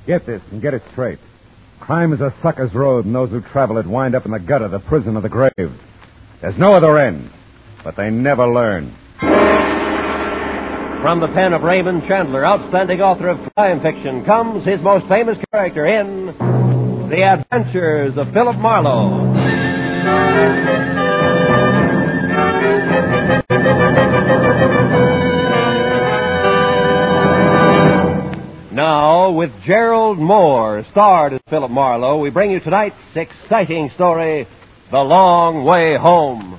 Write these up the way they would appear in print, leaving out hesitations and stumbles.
Get this and get it straight. Crime is a sucker's road, and those who travel it wind up in the gutter, the prison, or the grave. There's no other end, but they never learn. From the pen of Raymond Chandler, outstanding author of crime fiction, comes his most famous character in The Adventures of Philip Marlowe. Now, with Gerald Moore, starred as Philip Marlowe, we bring you tonight's exciting story, The Long Way Home.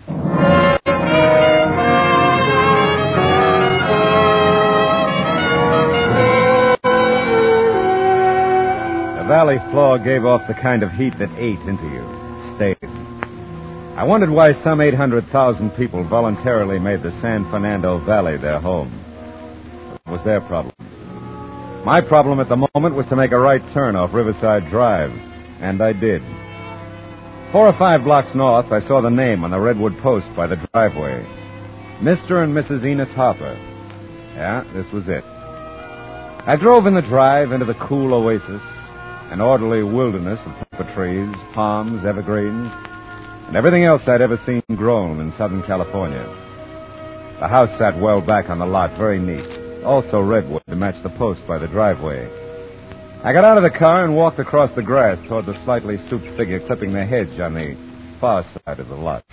The valley floor gave off the kind of heat that ate into you, stayed. I wondered why some 800,000 people voluntarily made the San Fernando Valley their home. It was their problem. My problem at the moment was to make a right turn off Riverside Drive, and I did. 4 or 5 blocks north, I saw the name on the redwood post by the driveway. Mr. and Mrs. Enos Harper. Yeah, this was it. I drove in the drive into the cool oasis, an orderly wilderness of pepper trees, palms, evergreens, and everything else I'd ever seen grown in Southern California. The house sat well back on the lot, very neat. Also redwood to match the post by the driveway. I got out of the car and walked across the grass toward the slightly stooped figure clipping the hedge on the far side of the lot.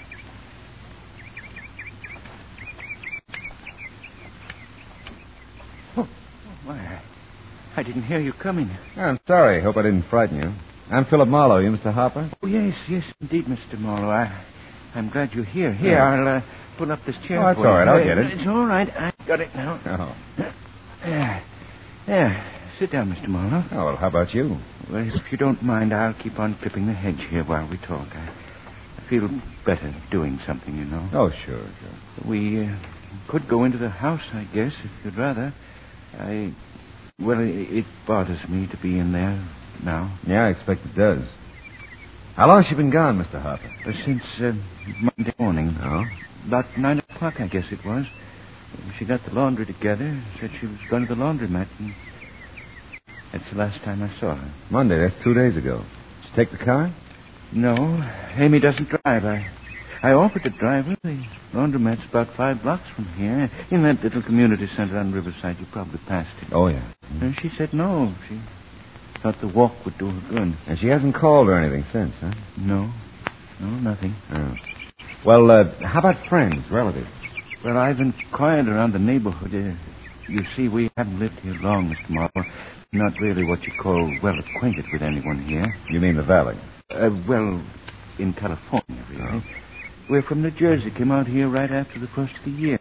Oh, my. I didn't hear you coming. I'm sorry. Hope I didn't frighten you. I'm Philip Marlowe. You Mr. Harper? Oh, yes, indeed, Mr. Marlowe. I'm glad you're here. Here, I'll pull up this chair. Oh, that's all right. I'll get it. It's all right. I got it now. Oh. There. Sit down, Mr. Marlowe. Oh, well, how about you? Well, if you don't mind, I'll keep on clipping the hedge here while we talk. I feel better doing something, you know. Oh, sure. We could go into the house, I guess, if you'd rather. Well, it bothers me to be in there now. Yeah, I expect it does. How long has she been gone, Mr. Harper? Since Monday morning. Oh? About 9 o'clock, I guess it was. She got the laundry together, said she was going to the laundromat, and that's the last time I saw her. Monday, that's 2 days ago. Did she take the car? No, Amy doesn't drive. I offered to drive her. The laundromat's about 5 blocks from here, in that little community center on Riverside. You probably passed it. Oh, yeah. And she said no. She thought the walk would do her good. And she hasn't called or anything since, huh? No, nothing. Oh. Well, how about friends, relatives? Well, I've inquired around the neighborhood. You see, we haven't lived here long, Mr. Marlowe. Not really what you call well acquainted with anyone here. You mean the valley? Well, in California, really. Oh. We're from New Jersey. Came out here right after the first of the year.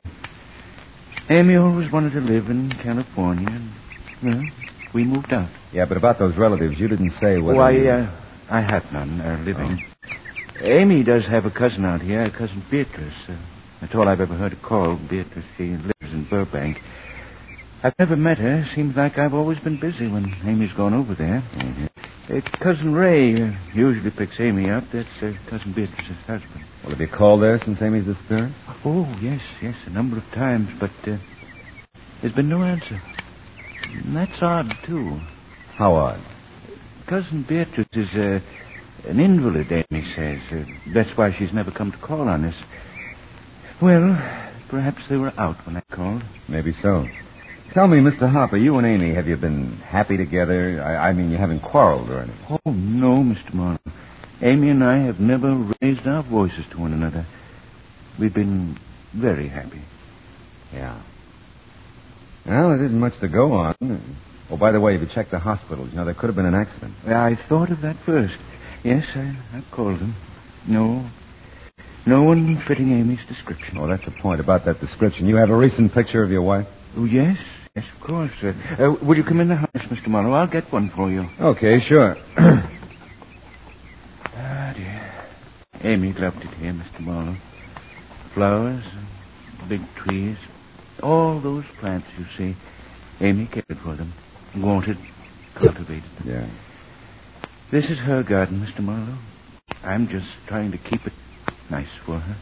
Amy always wanted to live in California, and, well, we moved out. Yeah, but about those relatives, you didn't say whether... Why, I have none living. Oh. Amy does have a cousin out here, a cousin Beatrice. That's all I've ever heard her called, Beatrice. She lives in Burbank. I've never met her. Seems like I've always been busy when Amy's gone over there. Mm-hmm. Cousin Ray usually picks Amy up. That's Cousin Beatrice's husband. Well, have you called there since Amy's disappearance? Oh, yes, a number of times, but there's been no answer. And that's odd, too. How odd? Cousin Beatrice is an invalid, Amy says. That's why she's never come to call on us. Well, perhaps they were out when I called. Maybe so. Tell me, Mr. Harper, you and Amy, have you been happy together? I mean, you haven't quarreled or anything? Oh, no, Mr. Marlowe. Amy and I have never raised our voices to one another. We've been very happy. Yeah. Well, it isn't much to go on. Oh, by the way, have you checked the hospitals? You know, there could have been an accident. I thought of that first. Yes, I called them. No one fitting Amy's description. Oh, that's the point about that description. You have a recent picture of your wife? Oh, yes, of course. Will you come in the house, Mr. Marlowe? I'll get one for you. Okay, sure. Dear. Amy loved it here, Mr. Marlowe. Flowers, big trees, all those plants you see. Amy cared for them, watered, cultivated them. Yeah. This is her garden, Mr. Marlowe. I'm just trying to keep it nice for her.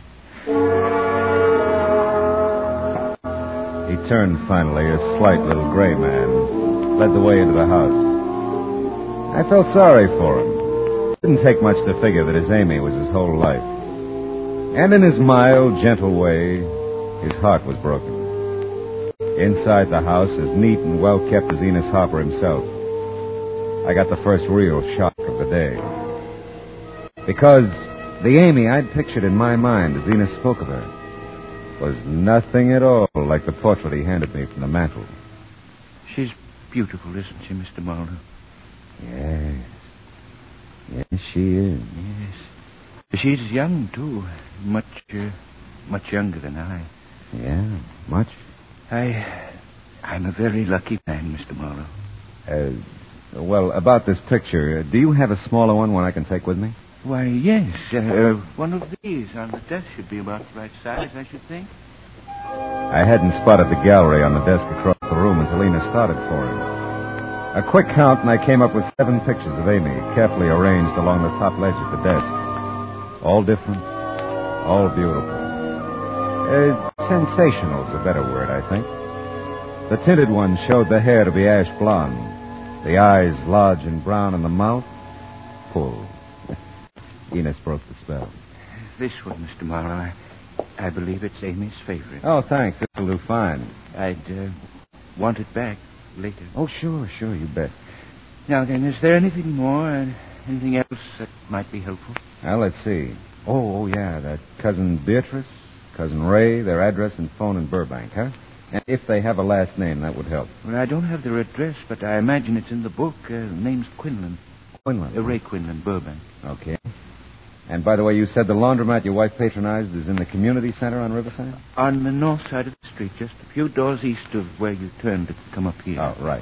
He turned finally, a slight little gray man, led the way into the house. I felt sorry for him. It didn't take much to figure that his Amy was his whole life. And in his mild, gentle way, his heart was broken. Inside the house, as neat and well-kept as Enos Harper himself, I got the first real shock of the day. Because the Amy I'd pictured in my mind as Enos spoke of her was nothing at all like the portrait he handed me from the mantel. She's beautiful, isn't she, Mr. Marlowe? Yes. Yes, she is. Yes. She's young, too. Much younger than I. Yeah, much. I'm a very lucky man, Mr. Marlowe. Well, about this picture, do you have a smaller one I can take with me? Why, yes. One of these on the desk should be about the right size, I should think. I hadn't spotted the gallery on the desk across the room until Enos started for him. A quick count, and I came up with 7 pictures of Amy, carefully arranged along the top ledge of the desk. All different, all beautiful. Sensational's a better word, I think. The tinted one showed the hair to be ash blonde, the eyes large and brown, and the mouth full. Enos broke the spell. This one, Mr. Marlowe, I believe it's Amy's favorite. Oh, thanks. This'll do fine. I'd want it back later. Oh, sure, you bet. Now then, is there anything more, anything else that might be helpful? Well, let's see. Oh, yeah, that cousin Beatrice, cousin Ray, their address and phone in Burbank, huh? And if they have a last name, that would help. Well, I don't have their address, but I imagine it's in the book. Name's Quinlan. Quinlan? Ray Quinlan, Burbank. Okay. And by the way, you said the laundromat your wife patronized is in the community center on Riverside? On the north side of the street, just a few doors east of where you turned to come up here. Oh, right.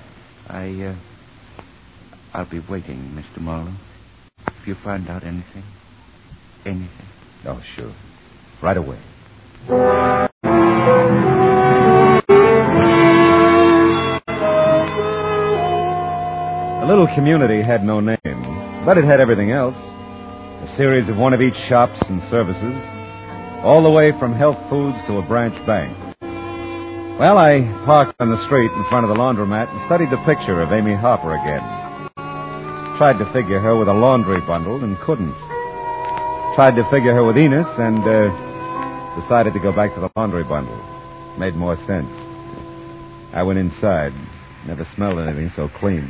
I'll be waiting, Mr. Marlowe. If you find out anything. Oh, sure. Right away. The little community had no name, but it had everything else. A series of one of each shops and services, all the way from health foods to a branch bank. Well, I parked on the street in front of the laundromat and studied the picture of Amy Harper again. Tried to figure her with a laundry bundle and couldn't. Tried to figure her with Enos and decided to go back to the laundry bundle. Made more sense. I went inside. Never smelled anything so clean.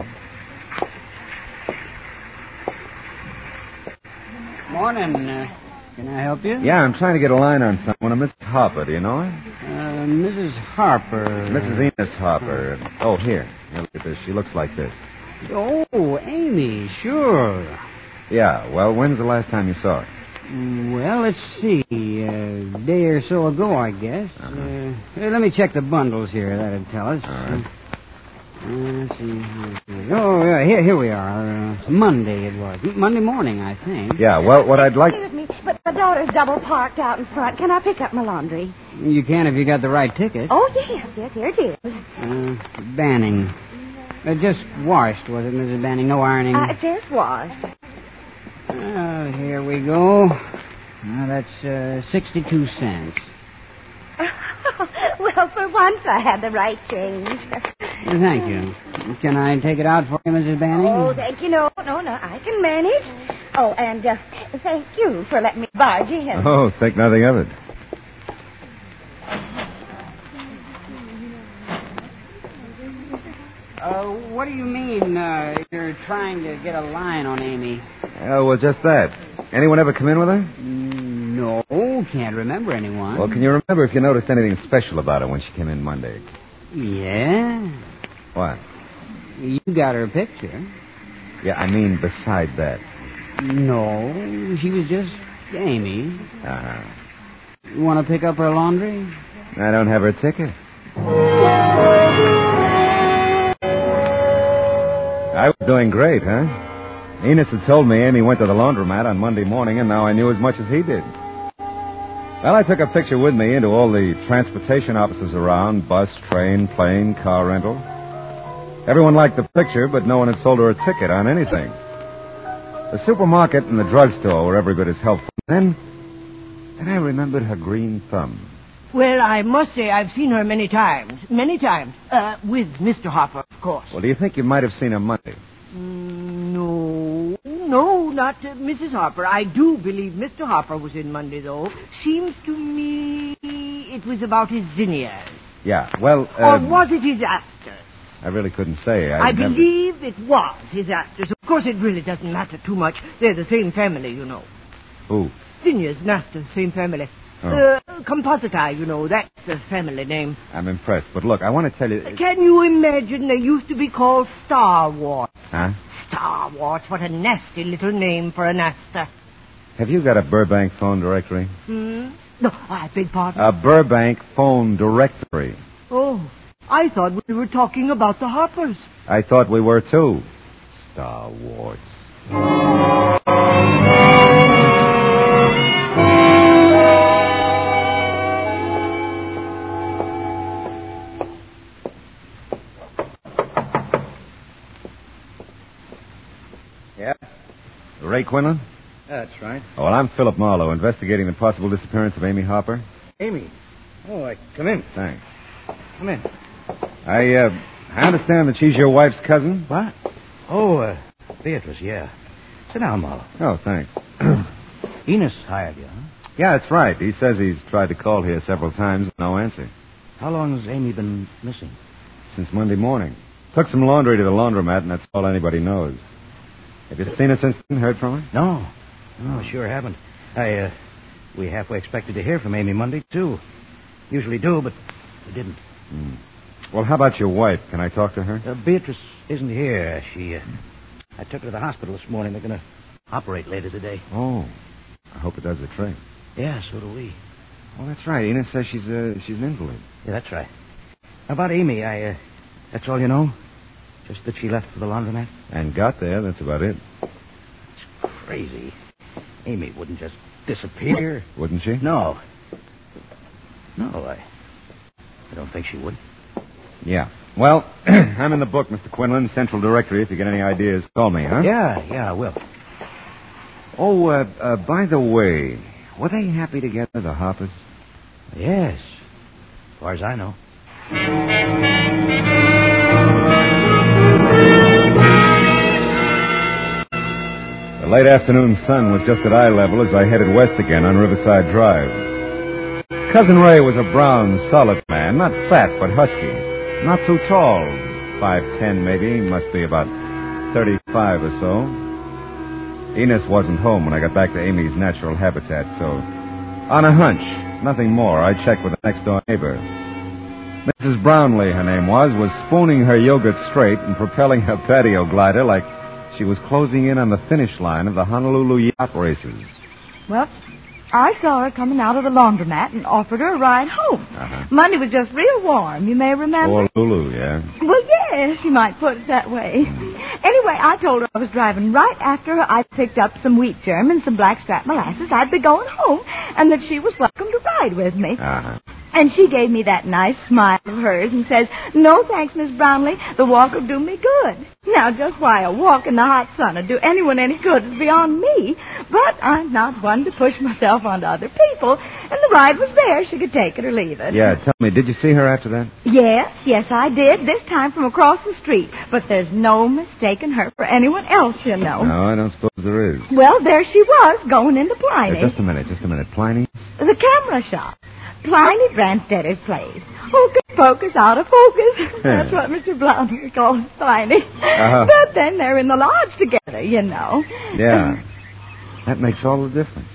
Morning. Can I help you? Yeah, I'm trying to get a line on someone. A Mrs. Harper. Do you know her? Mrs. Harper. Mrs. Enos Harper. Oh, here. Look at this. She looks like this. Oh, Amy, sure. Yeah, well, when's the last time you saw her? Well, let's see. A day or so ago, I guess. Let me check the bundles here. That'd tell us. All right. Let's see. Oh, yeah, here we are. Monday it was. Monday morning, I think. Yeah, well, what I'd like... Excuse me, but my daughter's double parked out in front. Can I pick up my laundry? You can if you got the right ticket. Oh, yes, here it is. Banning. Just washed, was it, Mrs. Banning? No ironing? Just washed. Here we go. That's 62 cents. Well, for once I had the right change. Thank you. Can I take it out for you, Mrs. Banning? Oh, thank you. No, I can manage. Oh, and thank you for letting me barge in. Oh, think nothing of it. What do you mean, you're trying to get a line on Amy? Well, just that. Anyone ever come in with her? No, can't remember anyone. Well, can you remember if you noticed anything special about her when she came in Monday? Yeah. What? You got her picture. Yeah, I mean beside that. No, she was just Amy. Uh-huh. You want to pick up her laundry? I don't have her ticket. I was doing great, huh? Enos had told me Amy went to the laundromat on Monday morning, and now I knew as much as he did. Well, I took a picture with me into all the transportation offices around, bus, train, plane, car rental. Everyone liked the picture, but no one had sold her a ticket on anything. The supermarket and the drugstore were every bit as helpful. Then I remembered her green thumb. Well, I must say I've seen her many times. With Mr. Harper, of course. Well, do you think you might have seen her Monday? No. no, not Mrs. Harper. I do believe Mr. Harper was in Monday, though. Seems to me it was about his zinnias. Yeah, well... Or was it his asters? I really couldn't say. I believe it was his asters. Of course, it really doesn't matter too much. They're the same family, you know. Who? Zinnias and asters, same family. Oh. Compositae, you know, that's the family name. I'm impressed, but look, I want to tell you... Can you imagine they used to be called starworts? Huh? Starworts, what a nasty little name for an aster. Have you got a Burbank phone directory? No, I beg pardon. A Burbank phone directory. Oh, I thought we were talking about the Harpers. I thought we were, too. Star Wars. Yeah? Ray Quinlan? That's right. Oh, well, I'm Philip Marlowe, investigating the possible disappearance of Amy Harper. Amy. Oh, come in. Thanks. Come in. I understand that she's your wife's cousin? What? Oh, Beatrice, yeah. Sit down, Marlowe. Oh, thanks. Enos hired you, huh? Yeah, that's right. He says he's tried to call here several times, no answer. How long has Amy been missing? Since Monday morning. Took some laundry to the laundromat, and that's all anybody knows. Have you seen her since then? Heard from her? No, I sure haven't. We halfway expected to hear from Amy Monday, too. Usually do, but we didn't. Well, how about your wife? Can I talk to her? Beatrice isn't here. I took her to the hospital this morning. They're going to operate later today. Oh, I hope it does the trick. Yeah, so do we. Oh, that's right. Enos says she's an invalid. Yeah, that's right. About Amy, that's all you know? Just that she left for the laundromat? And got there. That's about it. It's crazy. Amy wouldn't just disappear. Wouldn't she? No. No, I don't think she would. Yeah. Well, I'm in the book, Mr. Quinlan, Central Directory. If you get any ideas, call me, huh? Yeah, I will. Oh, by the way, were they happy together, the Harpers? Yes. As far as I know. The late afternoon sun was just at eye level as I headed west again on Riverside Drive. Cousin Ray was a brown, solid man, not fat, but husky. Not too tall, 5'10" maybe, must be about 35 or so. Enos wasn't home when I got back to Amy's natural habitat, so on a hunch, nothing more, I checked with the next-door neighbor. Mrs. Brownlee, her name was spooning her yogurt straight and propelling her patio glider like she was closing in on the finish line of the Honolulu yacht races. Well, I saw her coming out of the laundromat and offered her a ride home. Uh-huh. Monday was just real warm, you may remember. Or Lulu, yeah. Well, yes, you might put it that way. Anyway, I told her I was driving right after her. I'd picked up some wheat germ and some blackstrap molasses. I'd be going home, and that she was welcome to ride with me. Uh-huh. And she gave me that nice smile of hers and says, "No, thanks, Miss Brownlee. The walk will do me good." Now, just why a walk in the hot sun would do anyone any good is beyond me. But I'm not one to push myself onto other people. And the ride was there. She could take it or leave it. Yeah, tell me, did you see her after that? Yes, I did. This time from across the street. But there's no mistaking her for anyone else, you know. No, I don't suppose there is. Well, there she was, going into Pliny. Just a minute. Pliny? The camera shop. Pliny Branstadter's place. Hocus pocus, out of focus. That's what Mr. Brownlee calls Pliny. Uh-huh. But then they're in the lodge together, you know. Yeah. That makes all the difference.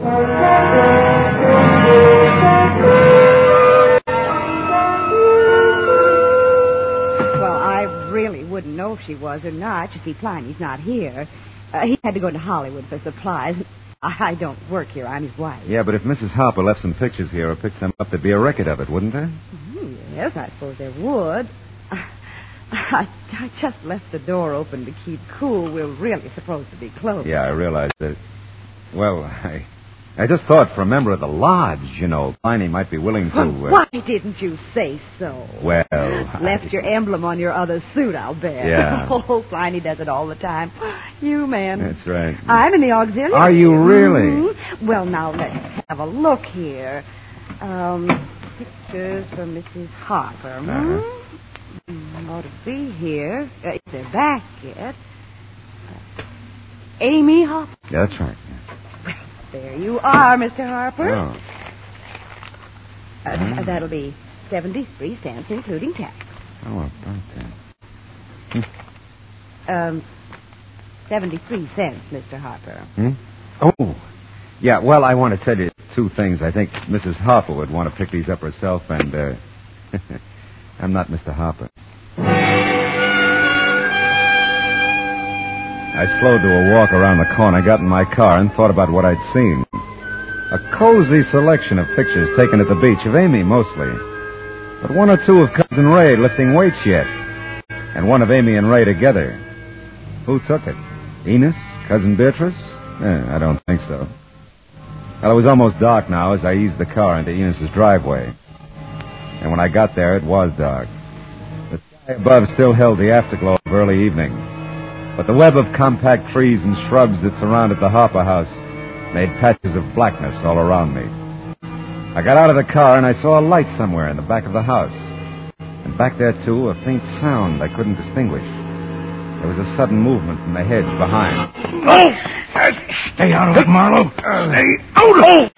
Well, I really wouldn't know if she was or not. You see, Pliny's not here. He had to go to Hollywood for supplies. I don't work here. I'm his wife. Yeah, but if Mrs. Harper left some pictures here or picked some up, there'd be a record of it, wouldn't there? Yes, I suppose there would. I just left the door open to keep cool. We're really supposed to be closed. Yeah, I realized that. Well, I just thought for a member of the lodge, you know, Pliny might be willing to... Why didn't you say so? Well... Left your emblem on your other suit, I'll bet. Yeah. Oh, Pliny does it all the time. You, man. That's right. I'm in the auxiliary. Are you really? Mm-hmm. Well, now, let's have a look here. Pictures for Mrs. Harper. Uh-huh. Ought to be here. If they're back yet. Amy Harper. Yeah, that's right. There you are, Mr. Harper. Oh. That'll be 73 cents, including tax. Oh, about that. 73 cents, Mr. Harper. Oh. Yeah, well, I want to tell you two things. I think Mrs. Harper would want to pick these up herself, and, I'm not Mr. Harper. I slowed to a walk around the corner, got in my car, and thought about what I'd seen. A cozy selection of pictures taken at the beach, of Amy mostly. But one or two of Cousin Ray lifting weights yet. And one of Amy and Ray together. Who took it? Enos? Cousin Beatrice? I don't think so. Well, it was almost dark now as I eased the car into Enos's driveway. And when I got there, it was dark. The sky above still held the afterglow of early evening. But the web of compact trees and shrubs that surrounded the Harper house made patches of blackness all around me. I got out of the car and I saw a light somewhere in the back of the house. And back there, too, a faint sound I couldn't distinguish. There was a sudden movement from the hedge behind. Oh! Stay out of it, Marlowe. Stay out of it!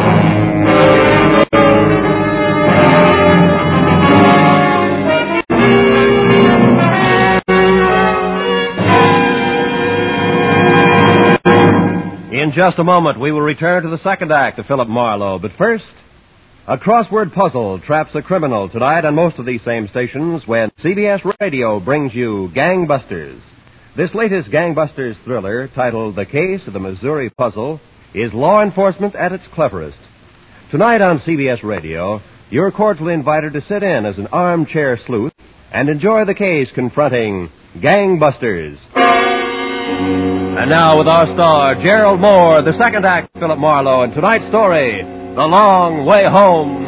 In just a moment, we will return to the second act of Philip Marlowe. But first, a crossword puzzle traps a criminal tonight on most of these same stations when CBS Radio brings you Gangbusters. This latest Gangbusters thriller, titled The Case of the Missouri Puzzle, is law enforcement at its cleverest. Tonight on CBS Radio, you're cordially invited to sit in as an armchair sleuth and enjoy the case confronting Gangbusters. And now with our star, Gerald Moore, the second act, Philip Marlowe, and tonight's story, The Long Way Home.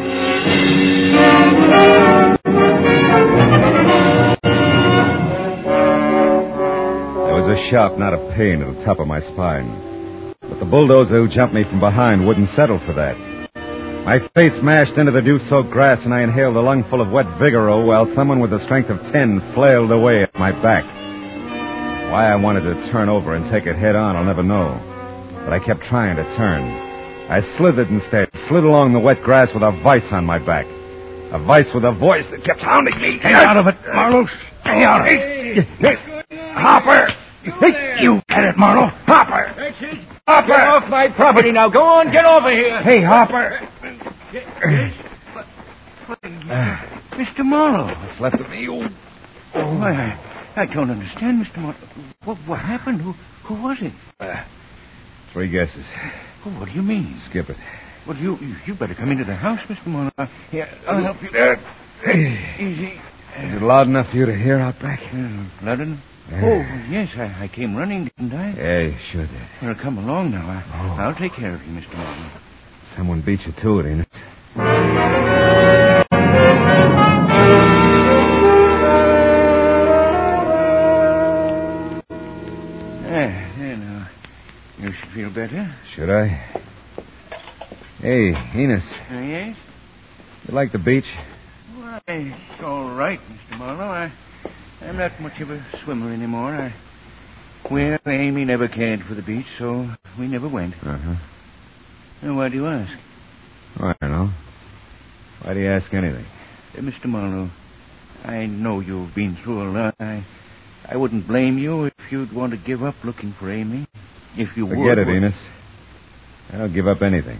There was a sharp knot of pain at the top of my spine. But the bulldozer who jumped me from behind wouldn't settle for that. My face mashed into the dew-soaked grass, and I inhaled a lungful of wet Vigoro while someone with the strength of 10 flailed away at my back. Why I wanted to turn over and take it head on, I'll never know. But I kept trying to turn. I slithered instead, slid along the wet grass with a vice on my back. A vice with a voice that kept hounding me. Stay out of it, Marlowe. Stay out of it. Hopper! You get it, Marlowe. Hopper! Hopper! Get off my property now. Go on, get over here. Hey, Hopper. Mr. Marlowe. What's left of me? Oh, I don't understand, Mr. Marlowe. What happened? Who was it? 3 guesses. Oh, what do you mean? Skip it. Well, you better come into the house, Mr. Marlowe. Here, I'll help you. Easy. Is it loud enough for you to hear out back? Loud enough? Oh, yes, I came running, didn't I? Yeah, you sure did. Well, come along now. I'll take care of you, Mr. Marlowe. Someone beat you to it, ain't it? There now. You should feel better. Should I? Hey, Enos. Yes? You like the beach? Why, it's all right, Mr. Marlowe. I'm not much of a swimmer anymore. Well, Amy never cared for the beach, so we never went. Uh-huh. Now, why do you ask? Oh, I don't know. Why do you ask anything? Mr. Marlowe, I know you've been through a lot. I wouldn't blame you if you'd want to give up looking for Amy. If you would. Forget it, Enos. I don't give up anything.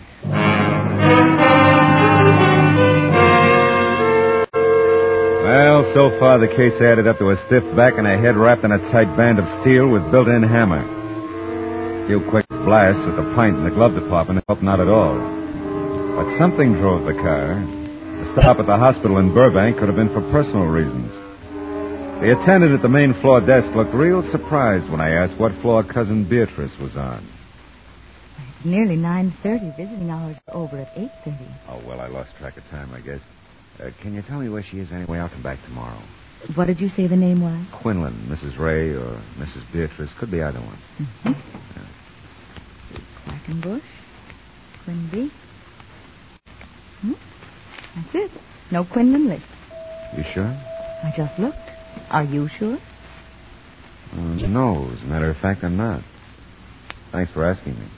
Well, so far the case added up to a stiff back and a head wrapped in a tight band of steel with built-in hammer. A few quick blasts at the pint in the glove department helped not at all. But something drove the car. The stop at the hospital in Burbank could have been for personal reasons. The attendant at the main floor desk looked real surprised when I asked what floor Cousin Beatrice was on. It's nearly 9:30. Visiting hours are over at 8:30. Oh, well, I lost track of time, I guess. Can you tell me where she is anyway? I'll come back tomorrow. What did you say the name was? Quinlan, Mrs. Ray, or Mrs. Beatrice. Could be either one. Mm-hmm. Quackenbush. Quinby. That's it. No Quinlan list. You sure? I just looked. Are you sure? No, as a matter of fact, I'm not. Thanks for asking me.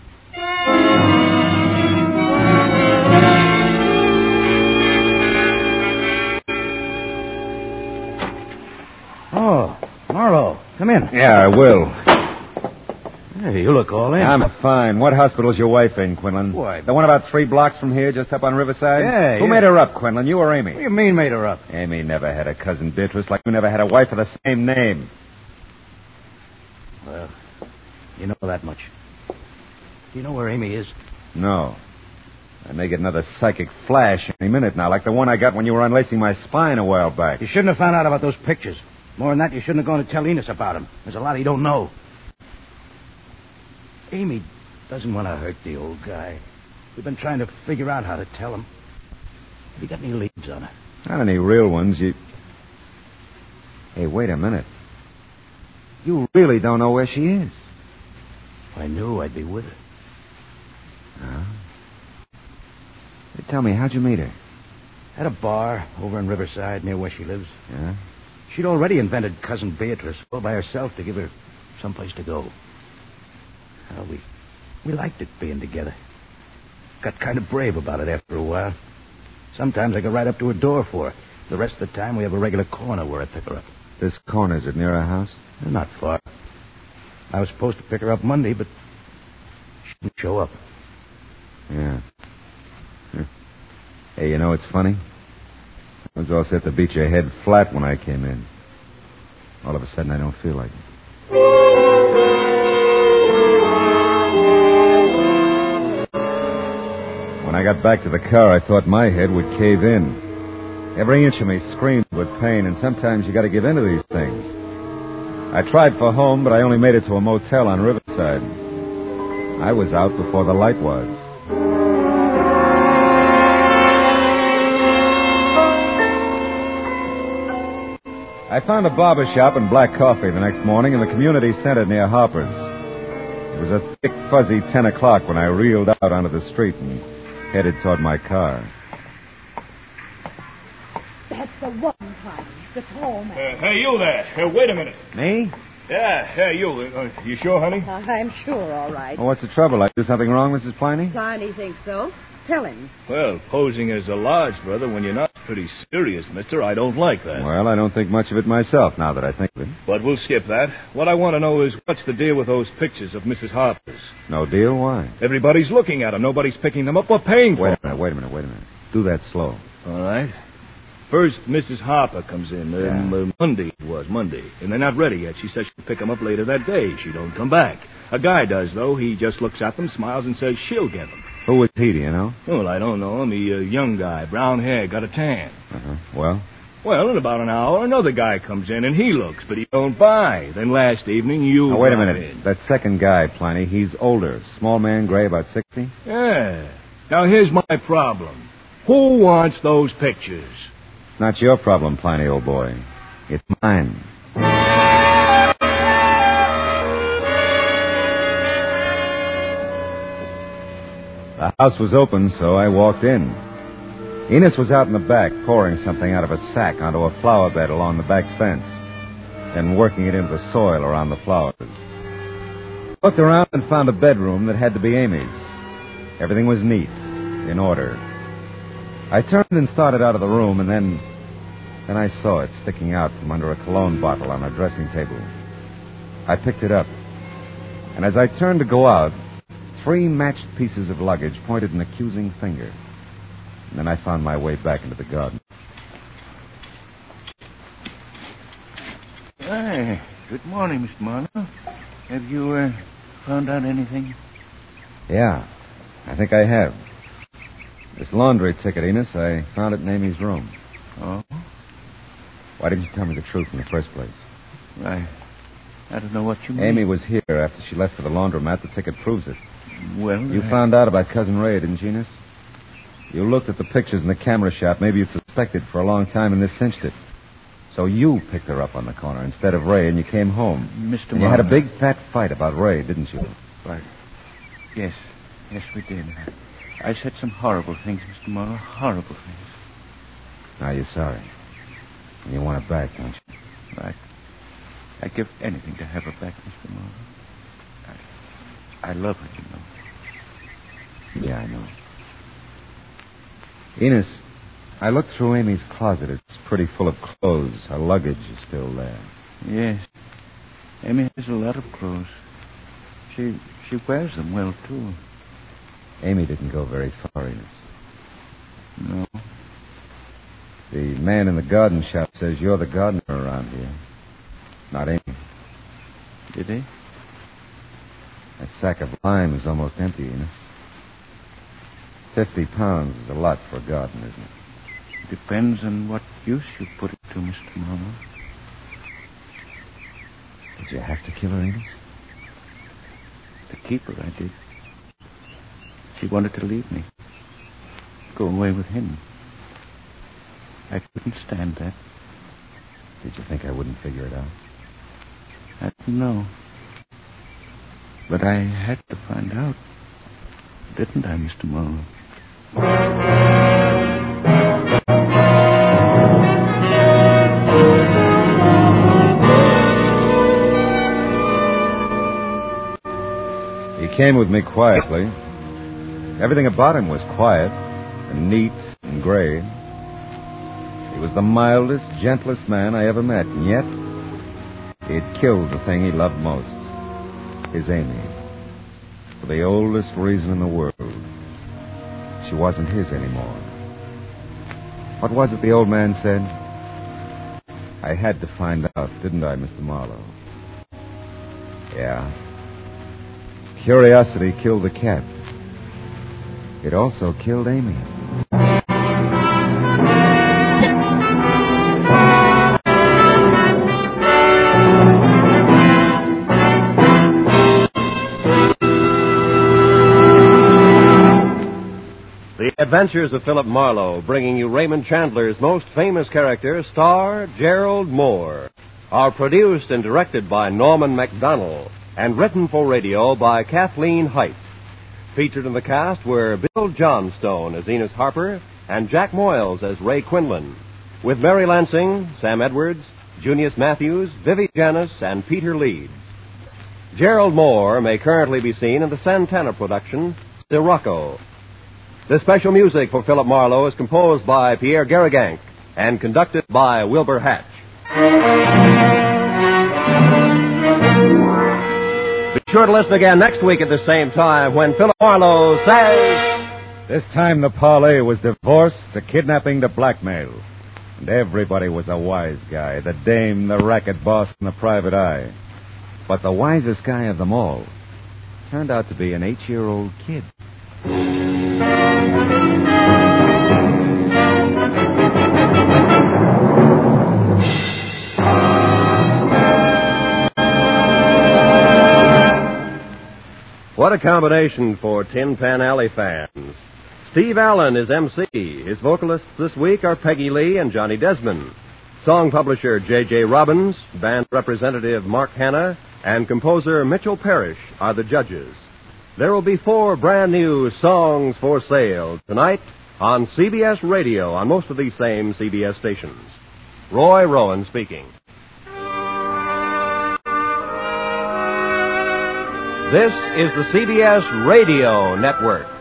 Oh, Marlowe, come in. Yeah, I will. Hey, you look all in. I'm fine. What hospital's your wife in, Quinlan? Why? The one about 3 blocks from here, just up on Riverside? Yeah, Who yeah. made her up, Quinlan? You or Amy? What do you mean made her up? Amy never had a cousin Beatrice like you never had a wife of the same name. Well, you know that much. Do you know where Amy is? No. I may get another psychic flash any minute now, like the one I got when you were unlacing my spine a while back. You shouldn't have found out about those pictures. More than that, you shouldn't have gone to tell Enos about them. There's a lot he don't know. Amy doesn't want to hurt the old guy. We've been trying to figure out how to tell him. Have you got any leads on her? Not any real ones. Hey, wait a minute. You really don't know where she is. If I knew, I'd be with her. Huh? Hey, tell me, how'd you meet her? At a bar over in Riverside near where she lives. Yeah? She'd already invented Cousin Beatrice all by herself to give her someplace to go. Well, we liked it being together. Got kind of brave about it after a while. Sometimes I go right up to her door for her. The rest of the time, we have a regular corner where I pick her up. This corner, is it near our house? Not far. I was supposed to pick her up Monday, but she didn't show up. Yeah. Hey, you know, it's funny. I was all set to beat your head flat when I came in. All of a sudden, I don't feel like it. When I got back to the car, I thought my head would cave in. Every inch of me screamed with pain, and sometimes you got to give in to these things. I tried for home, but I only made it to a motel on Riverside. I was out before the light was. I found a barber shop and black coffee the next morning in the community center near Harper's. It was a thick, fuzzy 10 o'clock when I reeled out onto the street and headed toward my car. That's the one, Clyde. The tall man. Hey, you there. Wait a minute. Me? Yeah, hey, you. You sure, honey? I'm sure, all right. Oh, what's the trouble? I do something wrong, Mrs. Pliny? Pliny thinks so. Tell him. Well, posing as a lodge brother when you're not pretty serious, mister, I don't like that. Well, I don't think much of it myself now that I think of it. But we'll skip that. What I want to know is what's the deal with those pictures of Mrs. Harper's? No deal? Why? Everybody's looking at them. Nobody's picking them up or paying for them. Wait a minute. Do that slow. All right. First, Mrs. Harper comes in. Monday. And they're not ready yet. She says she'll pick them up later that day. She don't come back. A guy does, though. He just looks at them, smiles, and says she'll get them. Who was he, do you know? Well, I don't know him. He a young guy, brown hair, got a tan. Uh-huh. Well? Well, in about an hour, another guy comes in, and he looks, but he don't buy. Then last evening, you... Now, wait a got minute. in. That second guy, Pliny, he's older. Small man, gray, about 60? Yeah. Now, here's my problem. Who wants those pictures? It's not your problem, Pliny, old boy. It's mine. The house was open, so I walked in. Enos was out in the back, pouring something out of a sack onto a flower bed along the back fence, then working it into the soil around the flowers. Looked around and found a bedroom that had to be Amy's. Everything was neat, in order. I turned and started out of the room, and then I saw it sticking out from under a cologne bottle on a dressing table. I picked it up, and as I turned to go out, 3 matched pieces of luggage pointed an accusing finger. And then I found my way back into the garden. Hi. Good morning, Mr. Marlowe. Have you found out anything? Yeah, I think I have. This laundry ticket, Enos, I found it in Amy's room. Oh? Why didn't you tell me the truth in the first place? I don't know what you mean. Amy was here after she left for the laundromat. The ticket proves it. Well, You found out about Cousin Ray, didn't you, Enos? You looked at the pictures in the camera shop. Maybe you'd suspected for a long time, and this cinched it. So you picked her up on the corner instead of Ray, and you came home. Mr. And you had a Marlowe. big, fat fight about Ray, didn't you? Right. Yes, we did. I said some horrible things, Mr. Marlowe. Horrible things. Now you're sorry. And you want it back, don't you? Right. I'd give anything to have her back, Mr. Marlowe. I love her, you know. Yeah, I know. Enos, I looked through Amy's closet. It's pretty full of clothes. Her luggage is still there. Yes. Amy has a lot of clothes. She wears them well, too. Amy didn't go very far, Enos. No. The man in the garden shop says you're the gardener around here. Not Amy. Did he? That sack of lime is almost empty, Enos. 50 pounds is a lot for a garden, isn't it? Depends on what use you put it to, Mr. Marlowe. Did you have to kill her, Enos? To keep her, I did. She wanted to leave me. Go away with him. I couldn't stand that. Did you think I wouldn't figure it out? I didn't know. But I had to find out. Didn't I, Mr. Marlowe? He came with me quietly. Everything about him was quiet and neat and gray. He was the mildest, gentlest man I ever met, and yet he had killed the thing he loved most, his Amy, for the oldest reason in the world. She wasn't his anymore. What was it the old man said? I had to find out, didn't I, Mr. Marlowe? Yeah. Curiosity killed the cat. It also killed Amy. The Adventures of Philip Marlowe, bringing you Raymond Chandler's most famous character, star Gerald Moore, are produced and directed by Norman MacDonald and written for radio by Kathleen Height. Featured in the cast were Bill Johnstone as Enos Harper and Jack Moyles as Ray Quinlan, with Mary Lansing, Sam Edwards, Junius Matthews, Vivi Janis, and Peter Leeds. Gerald Moore may currently be seen in the Santana production, Sirocco. The special music for Philip Marlowe is composed by Pierre Garrigank and conducted by Wilbur Hatch. Be sure to listen again next week at the same time when Philip Marlowe says... This time the parlay was divorce to kidnapping to blackmail. And everybody was a wise guy, the dame, the racket boss, and the private eye. But the wisest guy of them all turned out to be an 8-year-old kid. What a combination for Tin Pan Alley fans. Steve Allen is MC. His vocalists this week are Peggy Lee and Johnny Desmond. Song publisher J.J. Robbins, band representative Mark Hanna, and composer Mitchell Parrish are the judges. There will be 4 brand new songs for sale tonight on CBS Radio on most of these same CBS stations. Roy Rowan speaking. This is the CBS Radio Network.